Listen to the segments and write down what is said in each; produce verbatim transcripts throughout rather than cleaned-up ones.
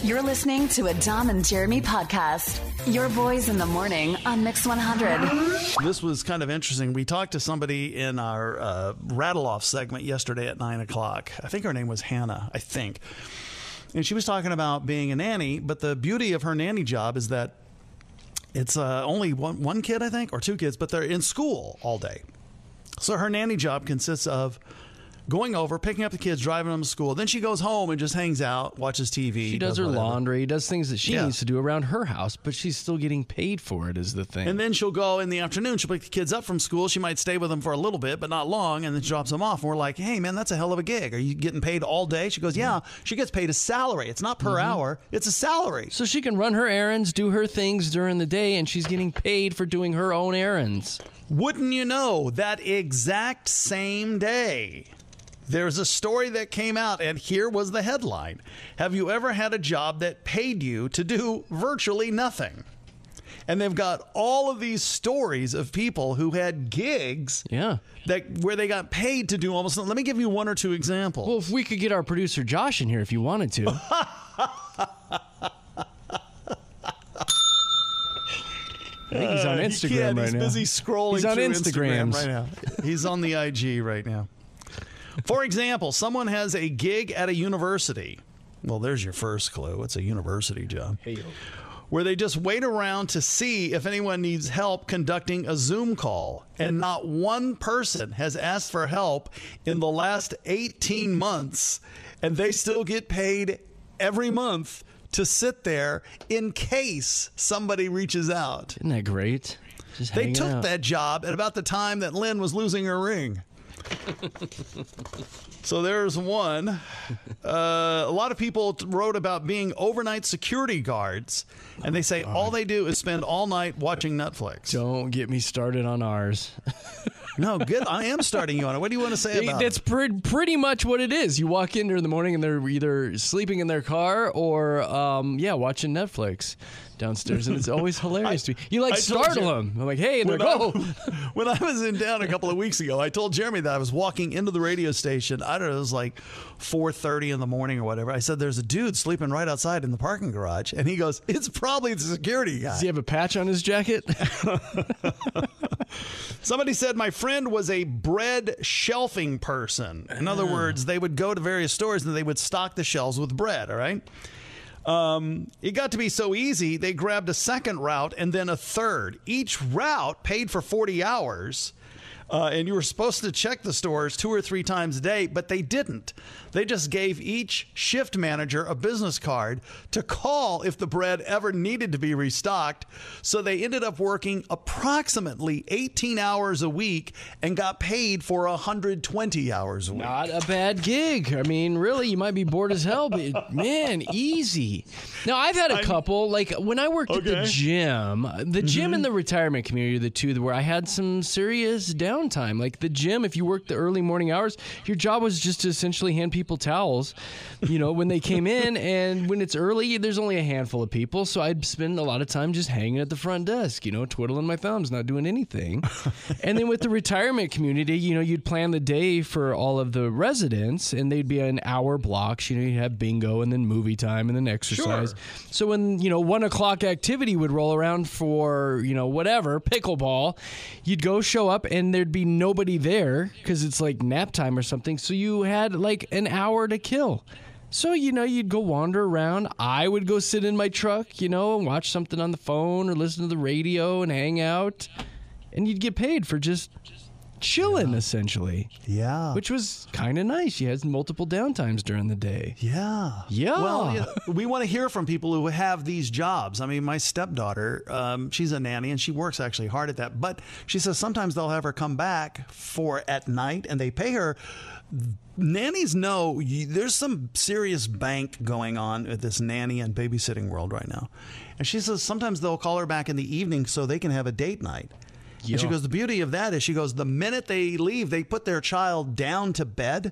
You're listening to a Dom and Jeremy podcast. Your boys in the morning on Mix one hundred. This was kind of interesting. We talked to somebody in our uh, Rattle Off segment yesterday at nine o'clock. I think her name was Hannah, I think. And she was talking about being a nanny, but the beauty of her nanny job is that it's uh, only one, one kid, I think, or two kids, but they're in school all day. So her nanny job consists of going over, picking up the kids, driving them to school. Then she goes home and just hangs out, watches T V. She does, does her whatever. laundry, does things that she yeah. needs to do around her house, but she's still getting paid for it is the thing. And then she'll go in the afternoon. She'll pick the kids up from school. She might stay with them for a little bit, but not long, and then she drops them off. And we're like, hey, man, that's a hell of a gig. Are you getting paid all day? She goes, yeah. Mm-hmm. She gets paid a salary. It's not per mm-hmm. hour. It's a salary. So she can run her errands, do her things during the day, and she's getting paid for doing her own errands. Wouldn't you know, that exact same day, there's a story that came out, and here was the headline. Have you ever had a job that paid you to do virtually nothing? And they've got all of these stories of people who had gigs yeah. that where they got paid to do almost nothing. Let me give you one or two examples. Well, if we could get our producer Josh in here if you wanted to. I think he's on Instagram uh, right he's now. He's busy scrolling he's on through Instagrams. Instagram right now. He's on the I G right now. For example, someone has a gig at a university. Well, there's your first clue. It's a university job. Hey, where they just wait around to see if anyone needs help conducting a Zoom call. And not one person has asked for help in the last eighteen months. And they still get paid every month to sit there in case somebody reaches out. Isn't that great? Just they took out. that job at about the time that Lynn was losing her ring. So there's one. Uh, a lot of people wrote about being overnight security guards, and they say all they do is spend all night watching Netflix. Don't get me started on ours. No, good. I am starting you on it. What do you want to say about That's it? pre- pretty much what it is. You walk in during the morning and they're either sleeping in their car or, um, yeah, watching Netflix downstairs, and it's always hilarious to me. You like I startle you, them. I'm like, hey, and they're when go. I, when I was in town a couple of weeks ago, I told Jeremy that I was walking into the radio station. I don't know, it was like four thirty in the morning or whatever. I said, there's a dude sleeping right outside in the parking garage. And he goes, it's probably the security guy. Does he have a patch on his jacket? Somebody said my friend was a bread shelving person. In other words, they would go to various stores and they would stock the shelves with bread, all right? Um, it got to be so easy, they grabbed a second route and then a third. Each route paid for forty hours, uh, and you were supposed to check the stores two or three times a day, but they didn't. They just gave each shift manager a business card to call if the bread ever needed to be restocked. So they ended up working approximately eighteen hours a week and got paid for one hundred twenty hours a week. Not a bad gig. I mean, really, you might be bored as hell, but man, easy. Now, I've had a couple, like when I worked okay. at the gym, the gym mm-hmm. and the retirement community are the two where I had some serious downtime. Like the gym, if you worked the early morning hours, your job was just to essentially hand people towels, you know, when they came in. And when it's early, there's only a handful of people. So I'd spend a lot of time just hanging at the front desk, you know, twiddling my thumbs, not doing anything. And then with the retirement community, you know, you'd plan the day for all of the residents and they'd be an hour blocks. You know, you'd have bingo and then movie time and then exercise. Sure. So when, you know, one o'clock activity would roll around for, you know, whatever, pickleball, you'd go show up and there'd be nobody there because it's like nap time or something. So you had like an hour to kill. So, you know, you'd go wander around. I would go sit in my truck, you know, and watch something on the phone or listen to the radio and hang out. And you'd get paid for just chilling, yeah. essentially. Yeah. Which was kind of nice. You had multiple downtimes during the day. Yeah. Yeah. Well, yeah, we want to hear from people who have these jobs. I mean, my stepdaughter, um, she's a nanny and she works actually hard at that. But she says sometimes they'll have her come back for at night and they pay her. Nannies know you, there's some serious bank going on at this nanny and babysitting world right now. And she says sometimes they'll call her back in the evening so they can have a date night. Yeah. And she goes, the beauty of that is, she goes, the minute they leave, they put their child down to bed.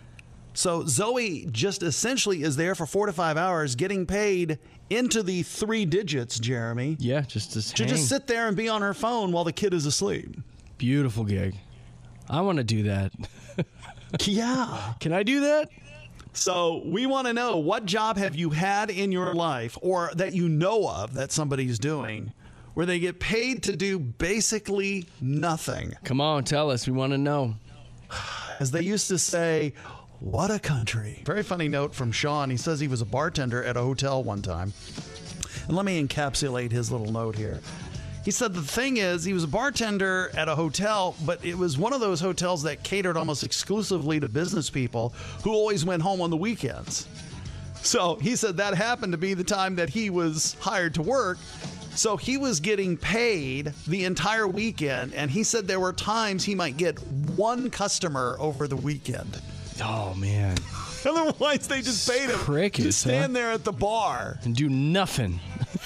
So Zoe just essentially is there for four to five hours getting paid into the three digits, Jeremy. Yeah, just to, to just sit there and be on her phone while the kid is asleep. Beautiful gig. I want to do that. Yeah. Can I do that? So we want to know, what job have you had in your life or that you know of that somebody's doing where they get paid to do basically nothing? Come on, tell us. We want to know. As they used to say, what a country. Very funny note from Sean. He says he was a bartender at a hotel one time. And let me encapsulate his little note here. He said the thing is, he was a bartender at a hotel, but it was one of those hotels that catered almost exclusively to business people who always went home on the weekends. So he said that happened to be the time that he was hired to work. So he was getting paid the entire weekend, and he said there were times he might get one customer over the weekend. Oh, man. Otherwise, they just paid him Crickets, to stand huh? there at the bar. And do nothing.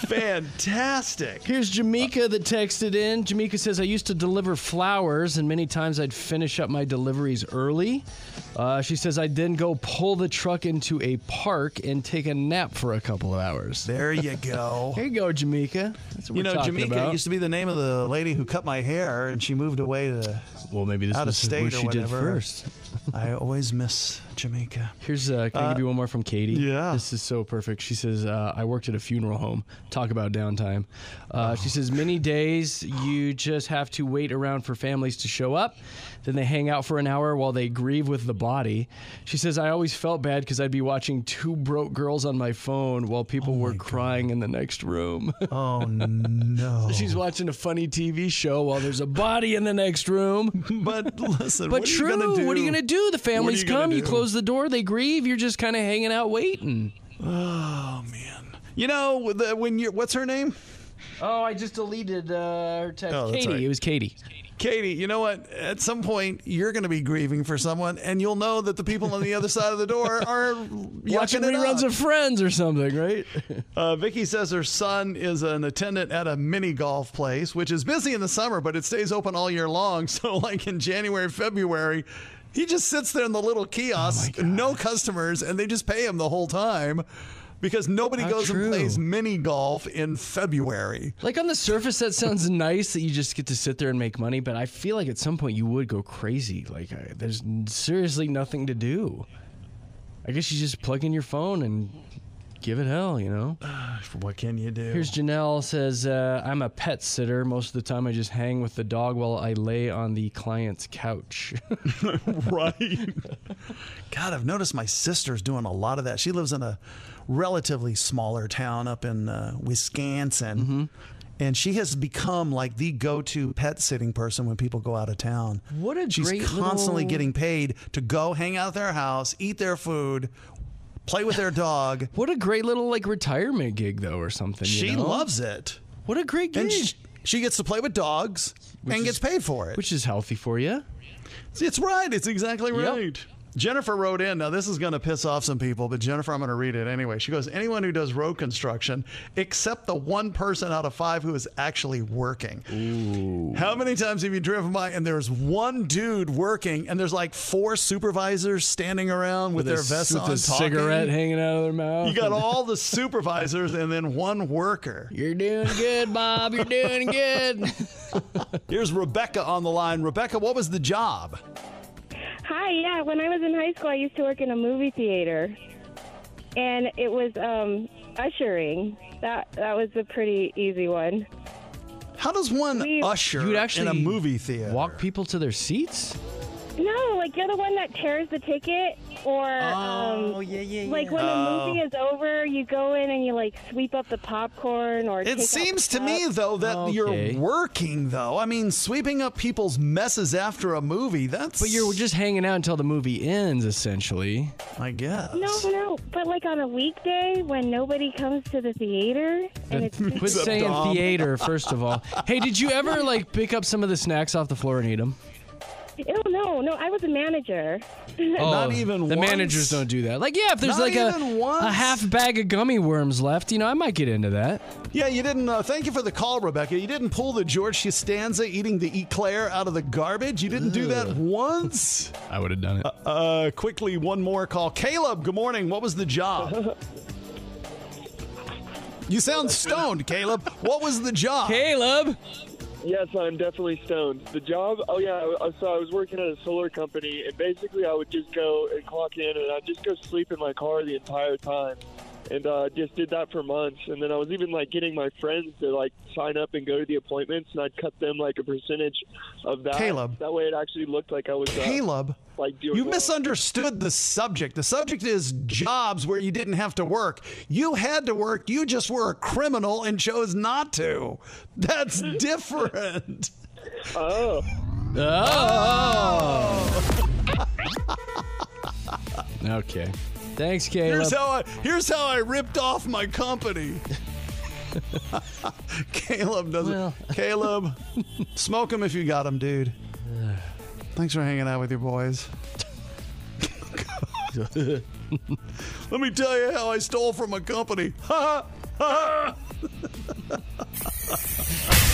Fantastic. Here's Jamaica that texted in. Jamaica says, I used to deliver flowers, and many times I'd finish up my deliveries early. Uh, she says, I'd then go pull the truck into a park and take a nap for a couple of hours. There you go. Here you go, Jamaica. That's what You we're know, talking Jamaica about. used to be the name of the lady who cut my hair, and she moved away to Well, maybe this out of was state what or she did whatever. first. I always miss Jamaica. Here's, uh, can I give you one more from Katie? yeah. This is so perfect. She says, uh, I worked at a funeral home. Talk about downtime. Uh, She says, many days you just have to wait around for families to show up. Then they hang out for an hour while they grieve with the body. She says, I always felt bad because I'd be watching Two Broke Girls on my phone while people were crying in the next room. Oh, no. She's watching a funny T V show while there's a body in the next room. But listen, But what true, are you going to do? what are you going to do? The families you gonna come, you do? close the door, they grieve, you're just kind of hanging out waiting. Oh, man. You know, the, when you're, what's her name? Oh, I just deleted uh, her text. Oh, that's Katie, right. it was Katie. Katie, you know what? At some point, you're going to be grieving for someone, and you'll know that the people on the other side of the door are Watching yucking it reruns up. of Friends or something, right? Uh, Vicky says her son is an attendant at a mini golf place, which is busy in the summer, but it stays open all year long. So, like in January, February, he just sits there in the little kiosk, no customers, and they just pay him the whole time because nobody How goes true. and plays mini golf in February. Like on the surface, that sounds nice that you just get to sit there and make money, but I feel like at some point you would go crazy. Like I, there's seriously nothing to do. I guess you just plug in your phone and give it hell, you know? What can you do? Here's Janelle says, uh, I'm a pet sitter. Most of the time I just hang with the dog while I lay on the client's couch. Right. God, I've noticed my sister's doing a lot of that. She lives in a relatively smaller town up in uh, Wisconsin. Mm-hmm. And she has become like the go-to pet sitting person when people go out of town. What a She's great constantly little- getting paid to go hang out at their house, eat their food, play with their dog. What a great little like retirement gig though or something. you She know? loves it. What a great gig. And she, she gets to play with dogs and is- gets paid for it. Which is healthy for you. It's right. It's exactly Yep. right. Jennifer wrote in. Now, this is going to piss off some people, but Jennifer, I'm going to read it anyway. She goes, anyone who does road construction, except the one person out of five who is actually working. Ooh. How many times have you driven by and there's one dude working and there's like four supervisors standing around with, their a, vests with on a talking? cigarette hanging out of their mouth. You got all the supervisors and then one worker. You're doing good, Bob. You're doing good. Here's Rebecca on the line. Rebecca, what was the job? Hi, yeah. When I was in high school, I used to work in a movie theater, and it was um, ushering. That that was a pretty easy one. How does one We- usher You'd actually in a movie theater? walk people to their seats? No, like you're the one that tears the ticket, or Oh, um, yeah, yeah, like yeah. when Oh. the movie is over, you go in and you like sweep up the popcorn, or take It out seems the to me, cup. though, that Okay. you're working, though. I mean, sweeping up people's messes after a movie, that's... But you're just hanging out until the movie ends, essentially. I guess. No, no, but like on a weekday when nobody comes to the theater, and it's Quit just saying Dom. theater, first of all. Hey, did you ever like pick up some of the snacks off the floor and eat them? oh no, no, I was a manager. Not even The once? managers don't do that. Like, yeah, if there's Not like a, even once? a half bag of gummy worms left, you know, I might get into that. Yeah, you didn't... Uh, thank you for the call, Rebecca. You didn't pull the George Costanza eating the eclair out of the garbage? You didn't do that once? I would have done it. Uh, quickly, one more call. Caleb, good morning. What was the job? You sound stoned, Caleb. What was the job? Caleb! Yes, I'm definitely stoned. The job, oh yeah, I- so I was working at a solar company, and basically I would just go and clock in, and I'd just go sleep in my car the entire time. And uh, just did that for months. And then I was even, like, getting my friends to, like, sign up and go to the appointments, and I'd cut them, like, a percentage of that. Caleb. That way it actually looked like I was, uh, Caleb, like, doing you well. misunderstood the subject. The subject is jobs where you didn't have to work. You had to work. You just were a criminal and chose not to. That's different. Oh. Oh. Okay. Thanks, Caleb. Here's how I here's how I ripped off my company. Caleb doesn't. Well. Caleb, smoke them if you got them, dude. Thanks for hanging out with your boys. Let me tell you how I stole from a company. Ha ha ha.